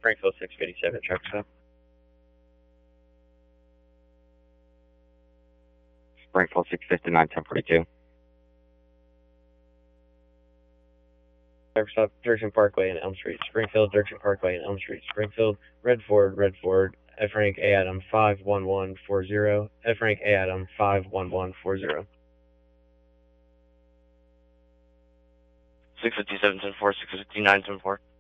Springfield 657, truck stop. Springfield 659, 1042. Truck stop, Dirksen Parkway and Elm Street. Springfield, Dirksen Parkway and Elm Street. Springfield, Red Ford, F rank A Adam 51140. F rank A Adam 51140. 657, 10-4, 659, 10-4.